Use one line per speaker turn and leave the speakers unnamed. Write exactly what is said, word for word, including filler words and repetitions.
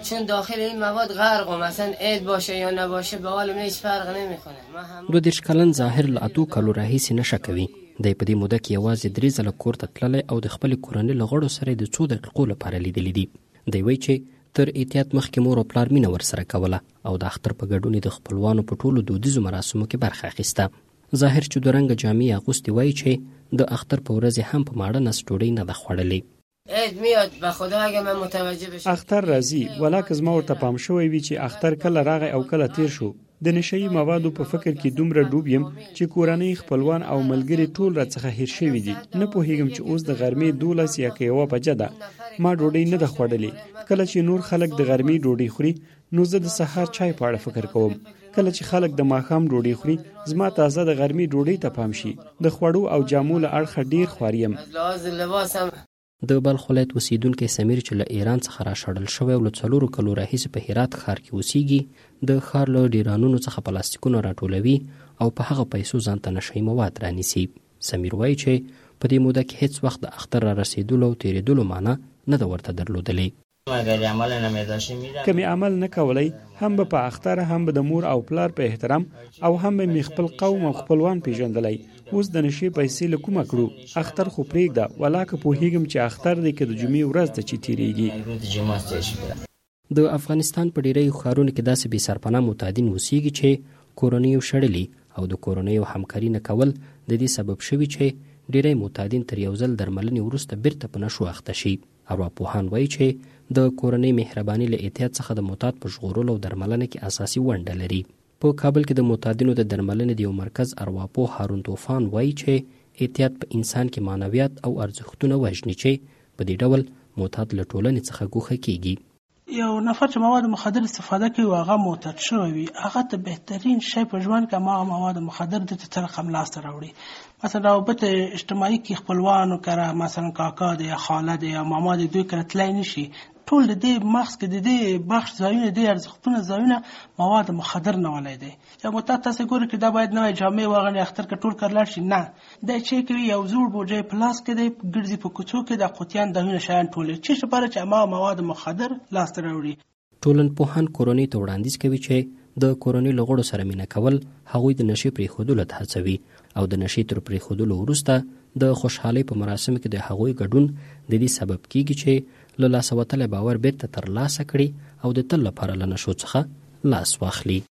چون داخل این مواد غرق و مثلا عید باشه یا نباشه به حال هیچ فرق نمیکنه. هم...
دو دېرش کلن ظاهر له اتو کالو راهیسې نشه کوي. دی په دې موده کې یوازې درې ځله کور ته تللی او د خپلې کورنۍ له غړو سره د څو دقیقو لپاره لیدلی دي. دی وایي چې تر احتیاط مخکې مور او پلار مینه ورسره کوله او د اختر په ګډون د خپلوانو په ټولو دودیزو مراسمو کې برخه اخیسته. ظاهر چې دوه رنګه جامې اغوستې وایي چې د اختر په ورځ هم په ماړه نس ډوډۍ نه ده خوړلې.
عید میاد به خدا اگه من متوجه بشم
اختر راځي، ولاکه زما ورته پام شوی وي چې اختر کله راغی او کله تیر شو. د نشئی موادو په فکر کې دومره ډوب یم چې کورنۍ، خپلوان او ملګري ټول راڅخه هیر شوي دي. نه پوهیږم چې اوس د غرمې دولس یا که یوه بجه ده، ما ډوډۍ نه ده خوړلې. کله چې نور خلک د غرمې ډوډۍ خوري نو زه د سهار چای په اړه فکر کوم. کله چې خلک د ماښام ډوډۍ خوري زما تازه د غرمې ډوډۍ ته پام شي. د خوړو او جامو له اړخه ډیر خواریم.
د بلخ ولایت اوسیدونکی سمیر چې له ایران څخه راشړل شوی او له څلورو کلو راهیسې په هرات ښار کې اوسیږي، د ښار له ډیرانونو څخه پلاستیکونه راټولوي او په هغه پیسو ځان ته نشهیي مواد رانیسي. سمیر وایي چې په دې موده کې هیڅ وخت د اختر را رسېدلو او تېرېدلو معنی نه ده ورته درلودلې.
که مې عمل نه کولی هم به په اختر هم به د مور او پلار په احترام او هم به مې خپل قوم او خپلوان پیژندلی. اوس د نشې پیسې له کومه کړو؟ اختر خو پرېږده، ولاکه پوهیږم چې اختر دی که د جمعې ورځ ده چې تیریږي.
د افغانستان په ډیری ښارونو کې داسې بې سرپناه معتادین اوسیږي چې کورنیو شړلي او د کورنیو همکاري نه کول د دې سبب شوي چې ډیری معتادین تر یو ځل درملنې وروسته بیرته په نشو اخته شي. ارواپوهان وایي چې د کورنۍ مهرباني له احتیاط څخه د معتاد په ژغورلو او درملنه کې اساسي ونډه لري. په کابل کې د معتادینو د درملنې د یو مرکز ارواپوه هارون طوفان وایي چې احتیاط په انسان کې معنویات او ارزښتونه وژني چې په دې ډول معتاد له ټولنې څخه ګوښه کیږي.
یو نفر چې مواد مخدر استفاده کوي او هغه معتاد شوی وي، هغه ته بهترین شی په ژوند کې هغه مواد مخدر د ته رقم لاسته راوړي. مثلا روابط اجتماعي کې خپلوانو کره، مثلا کاکا دی یا خاله دی یا ماما دی، دوی کره تللی نشي. ټول د دې مغز کې د دې بخش ځایونه، د ارزښتونه ځایونه مواد مخدر نه ولای دی. یا معتاد تاسو ګورئ چې دا باید نوې جامې واغوندي، اختر کې ټول کار لاړ شي. نه، دا چې کوي یو زوړ بوجۍ په لاس کې دی، ګرځي په کوڅو کې د قوتیان دغه شیان ټول چې لپاره چې ما مواد مخدر لاسته راوړي.
ټولنپوهان کورنۍ ته وړاندیز کوي چې د کورنۍ له غړو سره مینه کول هغوی د نشې پرېښودلو ته هڅوي او د نشې تر پرېښودلو وروسته د خوشحالۍ په مراسمو کې د هغوی ګډون د دې سبب کیږي چې له لاسه وتلی باور بیرته ترلاسه کړي او د تل لپاره له نشو څخه لاس واخلي.